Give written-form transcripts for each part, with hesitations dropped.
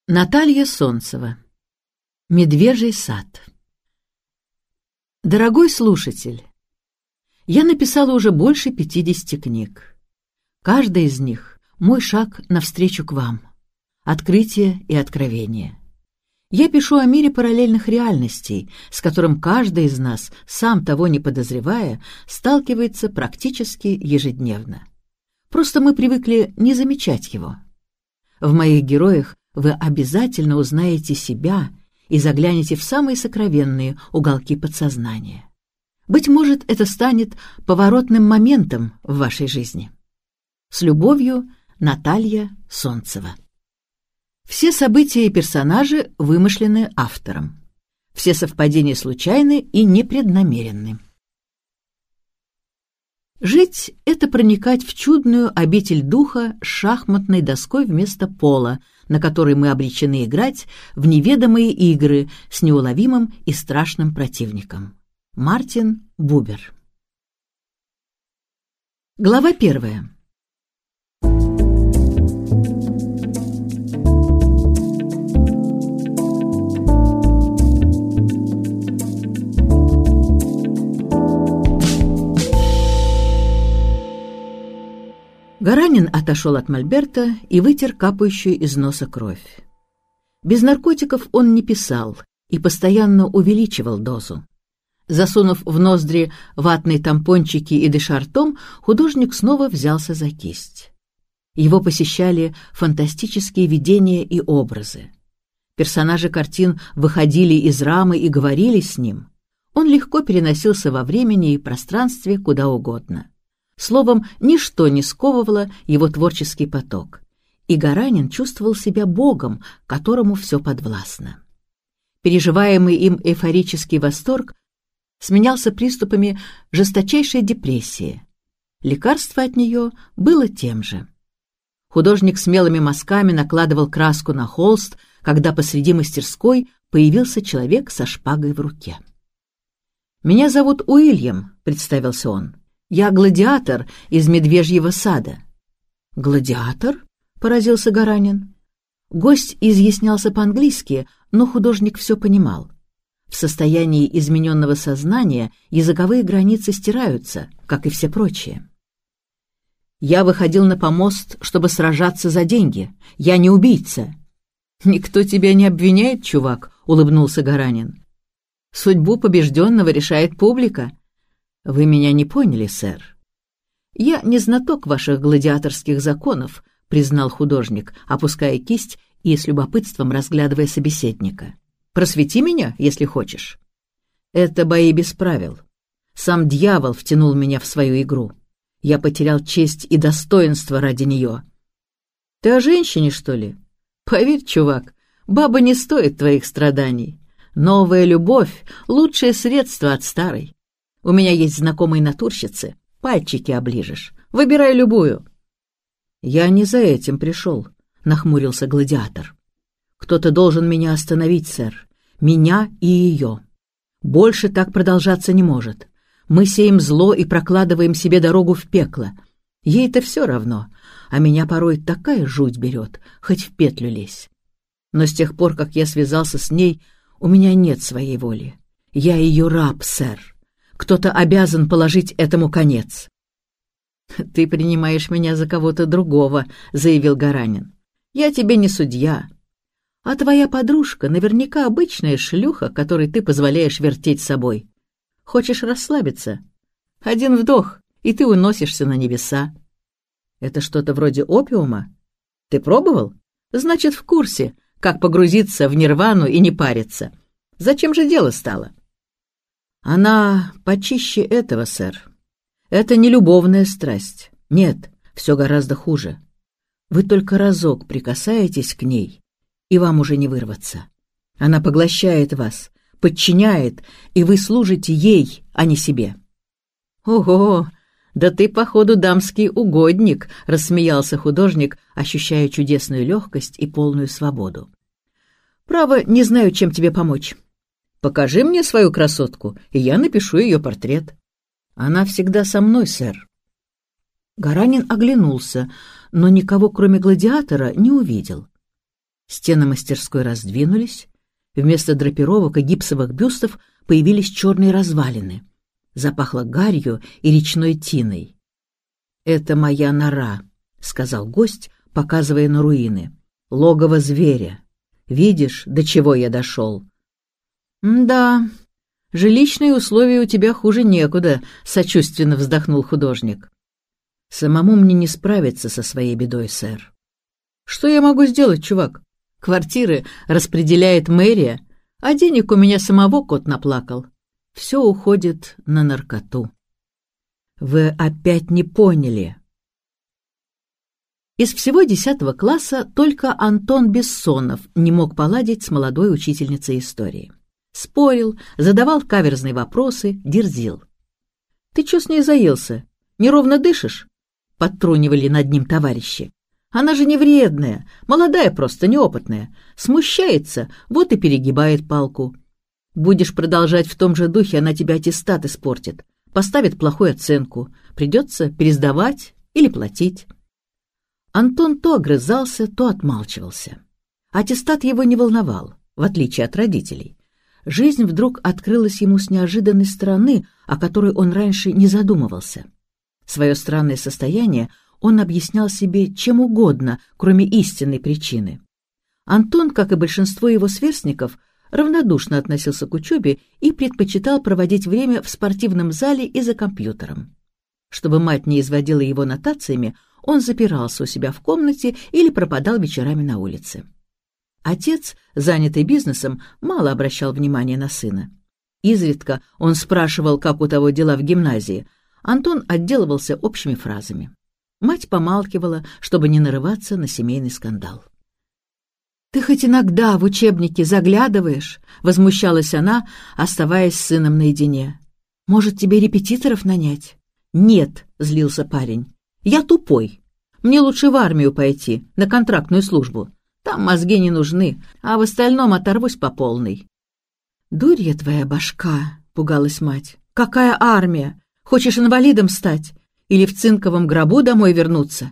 Наталья Солнцева. Медвежий сад. Дорогой слушатель, я написала уже больше 50 книг. Каждая из них — мой шаг навстречу к вам. Открытие и откровение. Я пишу о мире параллельных реальностей, с которым каждый из нас, сам того не подозревая, сталкивается практически ежедневно. Просто мы привыкли не замечать его. В моих героях вы обязательно узнаете себя и заглянете в самые сокровенные уголки подсознания. Быть может, это станет поворотным моментом в вашей жизни. С любовью, Наталья Солнцева. Все события и персонажи вымышлены автором. Все совпадения случайны и непреднамеренны. Жить — это проникать в чудную обитель духа с шахматной доской вместо пола, на которой мы обречены играть в неведомые игры с неуловимым и страшным противником. Мартин Бубер. Глава 1. Гаранин отошел от мольберта и вытер капающую из носа кровь. Без наркотиков он не писал и постоянно увеличивал дозу. Засунув в ноздри ватные тампончики и дыша ртом, художник снова взялся за кисть. Его посещали фантастические видения и образы. Персонажи картин выходили из рамы и говорили с ним. Он легко переносился во времени и пространстве куда угодно. Словом, ничто не сковывало его творческий поток, и Гаранин чувствовал себя богом, которому все подвластно. Переживаемый им эйфорический восторг сменялся приступами жесточайшей депрессии. Лекарство от нее было тем же. Художник смелыми мазками накладывал краску на холст, когда посреди мастерской появился человек со шпагой в руке. «Меня зовут Уильям», — представился он. «Я гладиатор из Медвежьего сада». «Гладиатор?» — поразился Гаранин. Гость изъяснялся по-английски, но художник все понимал. В состоянии измененного сознания языковые границы стираются, как и все прочие. «Я выходил на помост, чтобы сражаться за деньги. Я не убийца». «Никто тебя не обвиняет, чувак», — улыбнулся Гаранин. «Судьбу побежденного решает публика». «Вы меня не поняли, сэр». «Я не знаток ваших гладиаторских законов», — признал художник, опуская кисть и с любопытством разглядывая собеседника. «Просвети меня, если хочешь». «Это бои без правил. Сам дьявол втянул меня в свою игру. Я потерял честь и достоинство ради нее». «Ты о женщине, что ли? Поверь, чувак, баба не стоит твоих страданий. Новая любовь — лучшее средство от старой. У меня есть знакомые натурщицы, пальчики оближешь. Выбирай любую». «Я не за этим пришел», — нахмурился гладиатор. «Кто-то должен меня остановить, сэр. Меня и ее. Больше так продолжаться не может. Мы сеем зло и прокладываем себе дорогу в пекло. Ей-то все равно, а меня порой такая жуть берет, хоть в петлю лезь. Но с тех пор, как я связался с ней, у меня нет своей воли. Я ее раб, сэр. Кто-то обязан положить этому конец». «Ты принимаешь меня за кого-то другого», — заявил Гаранин. «Я тебе не судья. А твоя подружка наверняка обычная шлюха, которой ты позволяешь вертеть собой. Хочешь расслабиться? Один вдох, и ты уносишься на небеса». «Это что-то вроде опиума? Ты пробовал? Значит, в курсе, как погрузиться в нирвану и не париться. Зачем же дело стало?» «Она почище этого, сэр. Это не любовная страсть. Нет, все гораздо хуже. Вы только разок прикасаетесь к ней, и вам уже не вырваться. Она поглощает вас, подчиняет, и вы служите ей, а не себе». «Ого, да ты, походу, дамский угодник», — рассмеялся художник, ощущая чудесную легкость и полную свободу. «Право, не знаю, чем тебе помочь. Покажи мне свою красотку, и я напишу ее портрет». «Она всегда со мной, сэр». Гаранин оглянулся, но никого, кроме гладиатора, не увидел. Стены мастерской раздвинулись. Вместо драпировок и гипсовых бюстов появились черные развалины. Запахло гарью и речной тиной. «Это моя нора», — сказал гость, показывая на руины. «Логово зверя. Видишь, до чего я дошел?» «Да, жилищные условия у тебя хуже некуда», — сочувственно вздохнул художник. «Самому мне не справиться со своей бедой, сэр». «Что я могу сделать, чувак? Квартиры распределяет мэрия, а денег у меня самого кот наплакал. Все уходит на наркоту». «Вы опять не поняли». Из всего 10 класса только Антон Бессонов не мог поладить с молодой учительницей истории. Спорил, задавал каверзные вопросы, дерзил. «Ты чё с ней заелся? Неровно дышишь?» — подтрунивали над ним товарищи. «Она же не вредная, молодая просто, неопытная. Смущается, вот и перегибает палку. Будешь продолжать в том же духе, она тебе аттестат испортит, поставит плохую оценку, придется пересдавать или платить». Антон то огрызался, то отмалчивался. Аттестат его не волновал, в отличие от родителей. Жизнь вдруг открылась ему с неожиданной стороны, о которой он раньше не задумывался. Свое странное состояние он объяснял себе чем угодно, кроме истинной причины. Антон, как и большинство его сверстников, равнодушно относился к учебе и предпочитал проводить время в спортивном зале и за компьютером. Чтобы мать не изводила его нотациями, он запирался у себя в комнате или пропадал вечерами на улице. Отец, занятый бизнесом, мало обращал внимания на сына. Изредка он спрашивал, как у того дела в гимназии. Антон отделывался общими фразами. Мать помалкивала, чтобы не нарываться на семейный скандал. «Ты хоть иногда в учебники заглядываешь?» — возмущалась она, оставаясь с сыном наедине. «Может, тебе репетиторов нанять?» «Нет», — злился парень. «Я тупой. Мне лучше в армию пойти, на контрактную службу. Там мозги не нужны, а в остальном оторвусь по полной». «Дурья твоя башка», — пугалась мать. «Какая армия? Хочешь инвалидом стать? Или в цинковом гробу домой вернуться?»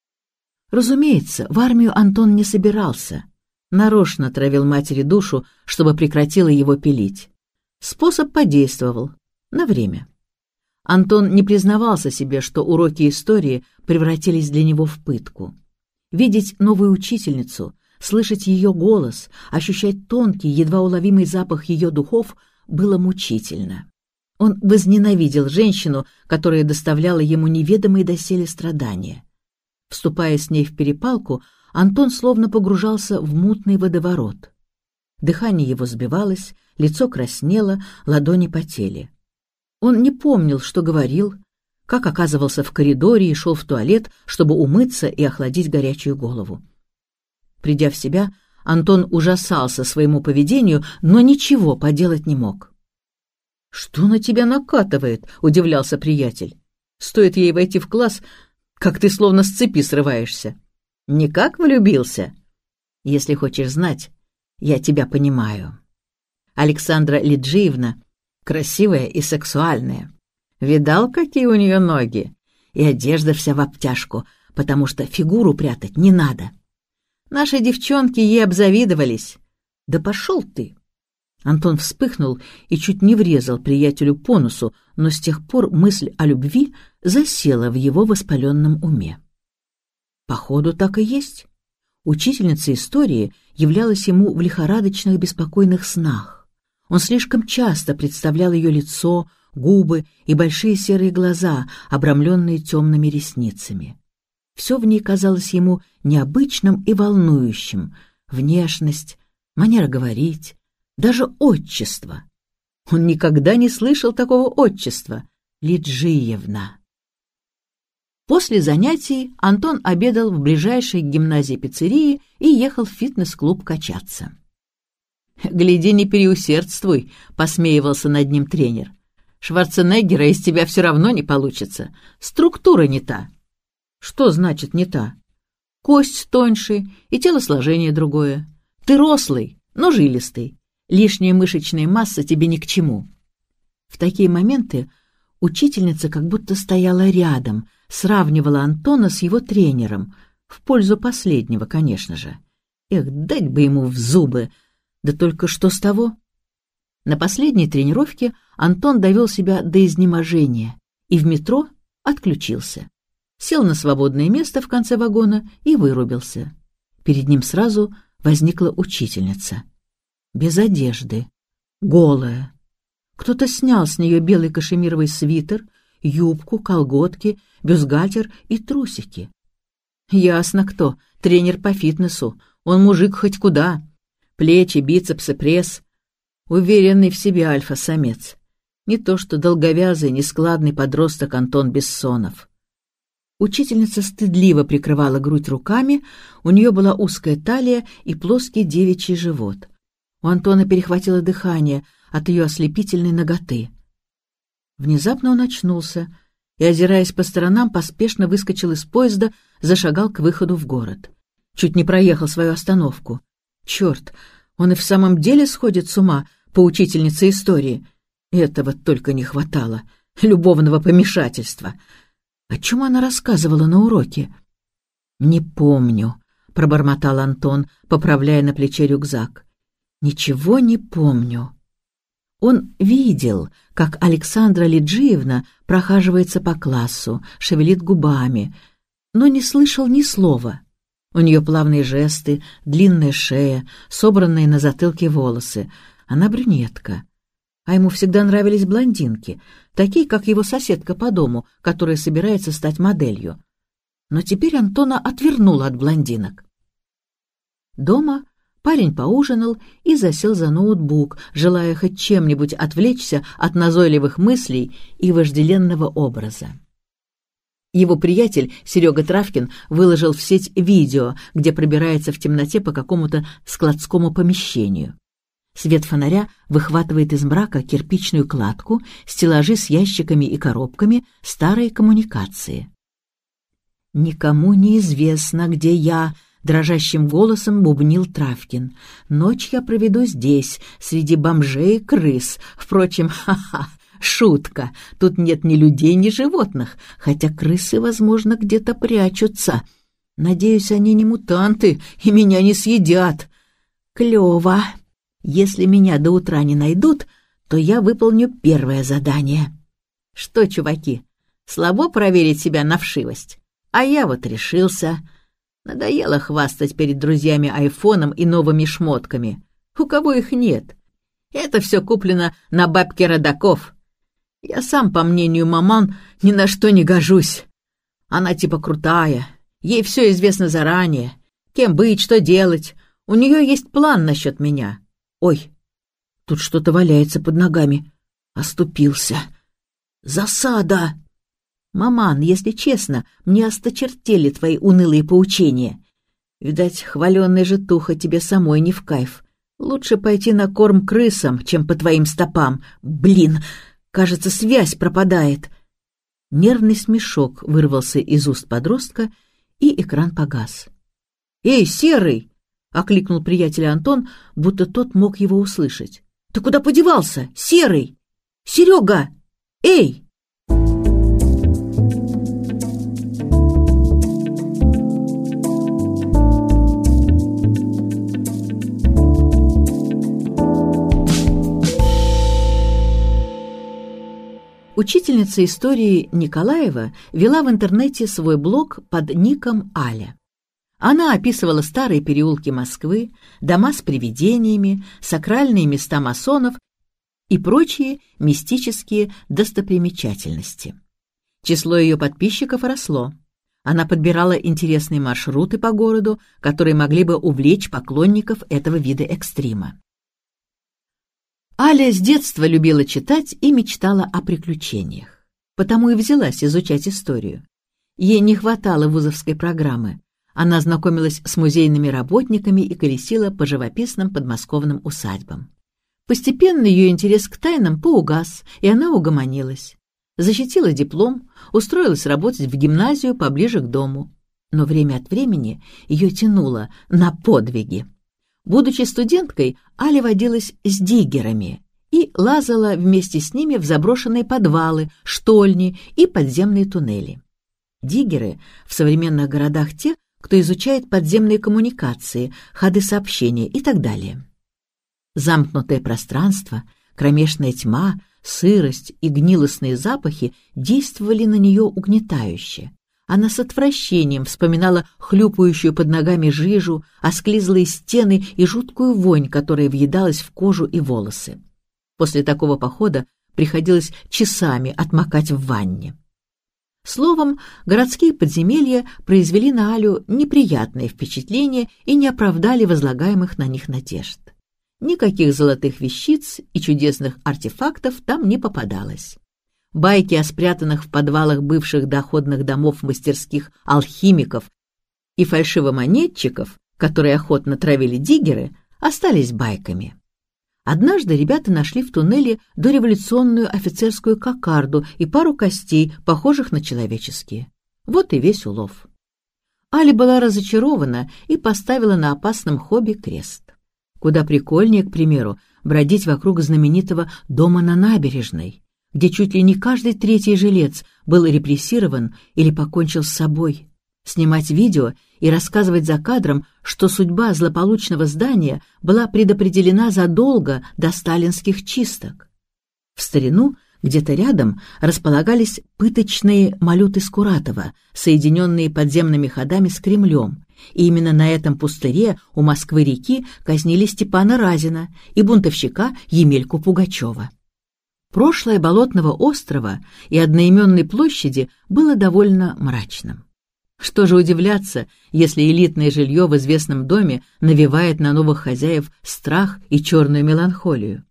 Разумеется, в армию Антон не собирался. Нарочно травил матери душу, чтобы прекратила его пилить. Способ подействовал. На время. Антон не признавался себе, что уроки истории превратились для него в пытку. Видеть новую учительницу, слышать ее голос, ощущать тонкий, едва уловимый запах ее духов было мучительно. Он возненавидел женщину, которая доставляла ему неведомые доселе страдания. Вступая с ней в перепалку, Антон словно погружался в мутный водоворот. Дыхание его сбивалось, лицо краснело, ладони потели. Он не помнил, что говорил, как оказывался в коридоре и шел в туалет, чтобы умыться и охладить горячую голову. Придя в себя, Антон ужасался своему поведению, но ничего поделать не мог. «Что на тебя накатывает?» — удивлялся приятель. «Стоит ей войти в класс, как ты словно с цепи срываешься. Никак влюбился? Если хочешь знать, я тебя понимаю. Александра Лиджиевна красивая и сексуальная. Видал, какие у нее ноги? И одежда вся в обтяжку, потому что фигуру прятать не надо. Наши девчонки ей обзавидовались. Да пошел ты!» Антон вспыхнул и чуть не врезал приятелю по носу, но с тех пор мысль о любви засела в его воспаленном уме. Походу, так и есть. Учительница истории являлась ему в лихорадочных беспокойных снах. Он слишком часто представлял ее лицо, губы и большие серые глаза, обрамленные темными ресницами. Все в ней казалось ему необычным и волнующим. Внешность, манера говорить, даже отчество. Он никогда не слышал такого отчества — Лиджиевна. После занятий Антон обедал в ближайшей к гимназии пиццерии и ехал в фитнес-клуб качаться. «Гляди, не переусердствуй», — посмеивался над ним тренер. «Шварценеггера из тебя все равно не получится. Структура не та». «Что значит не та?» «Кость тоньше и телосложение другое. Ты рослый, но жилистый. Лишняя мышечная масса тебе ни к чему». В такие моменты учительница как будто стояла рядом, сравнивала Антона с его тренером, в пользу последнего, конечно же. Эх, дать бы ему в зубы! Да только что с того? На последней тренировке Антон довел себя до изнеможения и в метро отключился. Сел на свободное место в конце вагона и вырубился. Перед ним сразу возникла учительница. Без одежды, голая. Кто-то снял с нее белый кашемировый свитер, юбку, колготки, бюстгальтер и трусики. Ясно кто, тренер по фитнесу. Он мужик хоть куда. Плечи, бицепсы, пресс. Уверенный в себе альфа-самец. Не то что долговязый, нескладный подросток Антон Бессонов. Учительница стыдливо прикрывала грудь руками, у нее была узкая талия и плоский девичий живот. У Антона перехватило дыхание от ее ослепительной наготы. Внезапно он очнулся и, озираясь по сторонам, поспешно выскочил из поезда, зашагал к выходу в город. Чуть не проехал свою остановку. Черт, он и в самом деле сходит с ума по учительнице истории. Этого только не хватало, любовного помешательства. О чем она рассказывала на уроке? «Не помню», — пробормотал Антон, поправляя на плече рюкзак. «Ничего не помню». Он видел, как Александра Лиджиевна прохаживается по классу, шевелит губами, но не слышал ни слова. У нее плавные жесты, длинная шея, собранные на затылке волосы. Она брюнетка. А ему всегда нравились блондинки, такие, как его соседка по дому, которая собирается стать моделью. Но теперь Антона отвернуло от блондинок. Дома парень поужинал и засел за ноутбук, желая хоть чем-нибудь отвлечься от назойливых мыслей и вожделенного образа. Его приятель Серега Травкин выложил в сеть видео, где пробирается в темноте по какому-то складскому помещению. Свет фонаря выхватывает из мрака кирпичную кладку, стеллажи с ящиками и коробками, старые коммуникации. «Никому не известно, где я», — дрожащим голосом бубнил Травкин. «Ночь я проведу здесь, среди бомжей и крыс. Впрочем, ха-ха, шутка. Тут нет ни людей, ни животных, хотя крысы, возможно, где-то прячутся. Надеюсь, они не мутанты и меня не съедят. Клево. Если меня до утра не найдут, то я выполню первое задание». Что, чуваки, слабо проверить себя на вшивость? А я вот решился. Надоело хвастать перед друзьями айфоном и новыми шмотками. У кого их нет? Это все куплено на бабки родаков. Я сам, по мнению маман, ни на что не гожусь. Она типа крутая, ей все известно заранее. Кем быть, что делать. У нее есть план насчет меня. Ой, тут что-то валяется под ногами. Оступился. Засада! Маман, если честно, мне осточертели твои унылые поучения. Видать, хваленная житуха тебе самой не в кайф. Лучше пойти на корм крысам, чем по твоим стопам. Блин, кажется, связь пропадает. Нервный смешок вырвался из уст подростка, и экран погас. «Эй, Серый!» — окликнул приятеля Антон, будто тот мог его услышать. «Ты куда подевался, Серый? Серега! Эй!» Учительница истории Николаева вела в интернете свой блог под ником Аля. Она описывала старые переулки Москвы, дома с привидениями, сакральные места масонов и прочие мистические достопримечательности. Число ее подписчиков росло. Она подбирала интересные маршруты по городу, которые могли бы увлечь поклонников этого вида экстрима. Аля с детства любила читать и мечтала о приключениях, потому и взялась изучать историю. Ей не хватало вузовской программы. Она знакомилась с музейными работниками и колесила по живописным подмосковным усадьбам. Постепенно ее интерес к тайнам поугас, и она угомонилась. Защитила диплом, устроилась работать в гимназию поближе к дому. Но время от времени ее тянуло на подвиги. Будучи студенткой, Аля водилась с диггерами и лазала вместе с ними в заброшенные подвалы, штольни и подземные туннели. Диггеры в современных городах те, кто изучает подземные коммуникации, ходы сообщения и так далее. Замкнутое пространство, кромешная тьма, сырость и гнилостные запахи действовали на нее угнетающе. Она с отвращением вспоминала хлюпающую под ногами жижу, осклизлые стены и жуткую вонь, которая въедалась в кожу и волосы. После такого похода приходилось часами отмокать в ванне. Словом, городские подземелья произвели на Алю неприятное впечатление и не оправдали возлагаемых на них надежд. Никаких золотых вещиц и чудесных артефактов там не попадалось. Байки о спрятанных в подвалах бывших доходных домов мастерских алхимиков и фальшивомонетчиков, которые охотно травили диггеры, остались байками. Однажды ребята нашли в туннеле дореволюционную офицерскую кокарду и пару костей, похожих на человеческие. Вот и весь улов. Аля была разочарована и поставила на опасном хобби крест. Куда прикольнее, к примеру, бродить вокруг знаменитого дома на набережной, где чуть ли не каждый третий жилец был репрессирован или покончил с собой, снимать видео и рассказывать за кадром, что судьба злополучного здания была предопределена задолго до сталинских чисток. В старину где-то рядом располагались пыточные малюты Скуратова, соединенные подземными ходами с Кремлем, и именно на этом пустыре у Москвы-реки казнили Степана Разина и бунтовщика Емельку Пугачева. Прошлое Болотного острова и одноименной площади было довольно мрачным. Что же удивляться, если элитное жилье в известном доме навевает на новых хозяев страх и черную меланхолию?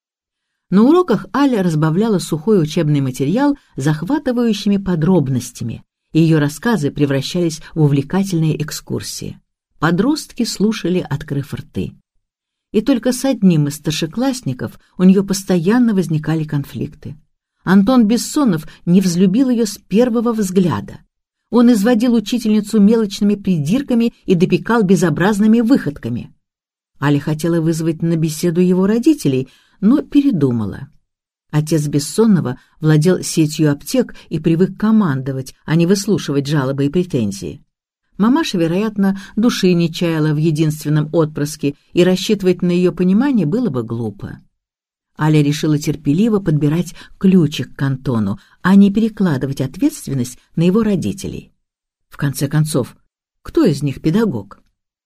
На уроках Аля разбавляла сухой учебный материал захватывающими подробностями, и ее рассказы превращались в увлекательные экскурсии. Подростки слушали, открыв рты. И только с одним из старшеклассников у нее постоянно возникали конфликты. Антон Бессонов не взлюбил ее с первого взгляда. Он изводил учительницу мелочными придирками и допекал безобразными выходками. Аля хотела вызвать на беседу его родителей, но передумала. Отец Бессонова владел сетью аптек и привык командовать, а не выслушивать жалобы и претензии. Мамаша, вероятно, души не чаяла в единственном отпрыске, и рассчитывать на ее понимание было бы глупо. Аля решила терпеливо подбирать ключик к Антону, а не перекладывать ответственность на его родителей. В конце концов, кто из них педагог?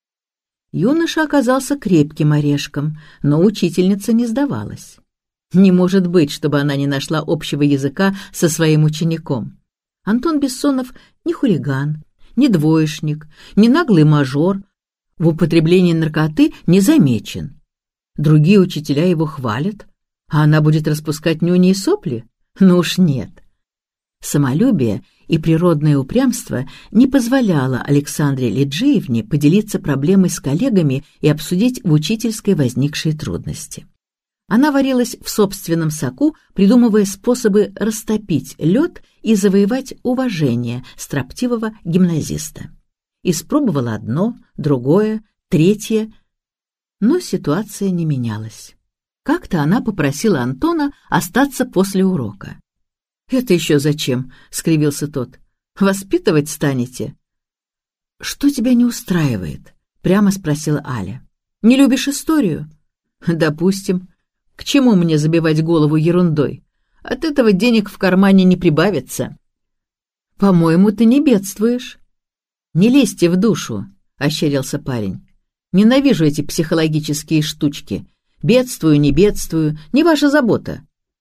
Юноша оказался крепким орешком, но учительница не сдавалась. Не может быть, чтобы она не нашла общего языка со своим учеником. Антон Бессонов не хулиган, не двоечник, не наглый мажор, в употреблении наркоты не замечен. Другие учителя его хвалят, а она будет распускать нюни и сопли? Ну уж нет. Самолюбие и природное упрямство не позволяло Александре Лиджиевне поделиться проблемой с коллегами и обсудить в учительской возникшие трудности. Она варилась в собственном соку, придумывая способы растопить лед и завоевать уважение строптивого гимназиста. Испробовала одно, другое, третье, но ситуация не менялась. Как-то она попросила Антона остаться после урока. «Это еще зачем?» — скривился тот. «Воспитывать станете?» «Что тебя не устраивает?» — прямо спросила Аля. «Не любишь историю?» «Допустим. К чему мне забивать голову ерундой? От этого денег в кармане не прибавится». «По-моему, ты не бедствуешь». «Не лезьте в душу», — ощерился парень. «Ненавижу эти психологические штучки. Бедствую, не бедствую, не ваша забота».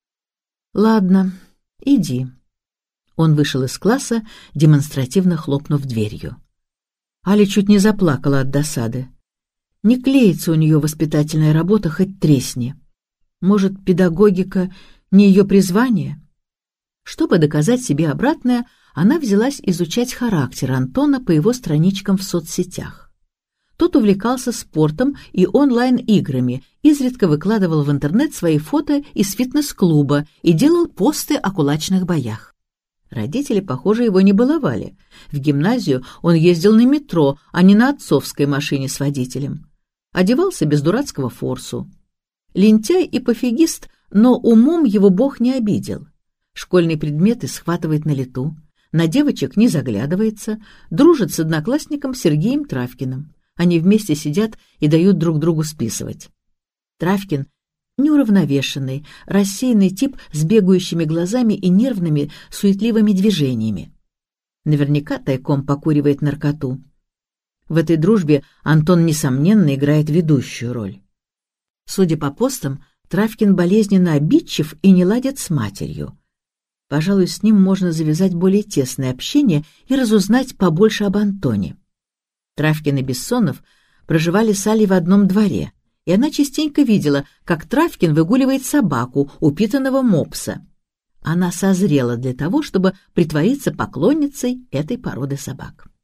«Ладно, иди». Он вышел из класса, демонстративно хлопнув дверью. Аля чуть не заплакала от досады. Не клеится у нее воспитательная работа, хоть тресни. Может, педагогика не ее призвание? Чтобы доказать себе обратное, она взялась изучать характер Антона по его страничкам в соцсетях. Тот увлекался спортом и онлайн-играми, изредка выкладывал в интернет свои фото из фитнес-клуба и делал посты о кулачных боях. Родители, похоже, его не баловали. В гимназию он ездил на метро, а не на отцовской машине с водителем. Одевался без дурацкого форсу. Лентяй и пофигист, но умом его Бог не обидел. Школьные предметы схватывает на лету, на девочек не заглядывается, дружит с одноклассником Сергеем Травкиным. Они вместе сидят и дают друг другу списывать. Травкин — неуравновешенный, рассеянный тип с бегающими глазами и нервными, суетливыми движениями. Наверняка тайком покуривает наркоту. В этой дружбе Антон, несомненно, играет ведущую роль. Судя по постам, Травкин болезненно обидчив и не ладит с матерью. Пожалуй, с ним можно завязать более тесное общение и разузнать побольше об Антоне. Травкин и Бессонов проживали с Алей в одном дворе, и она частенько видела, как Травкин выгуливает собаку, упитанного мопса. Она созрела для того, чтобы притвориться поклонницей этой породы собак.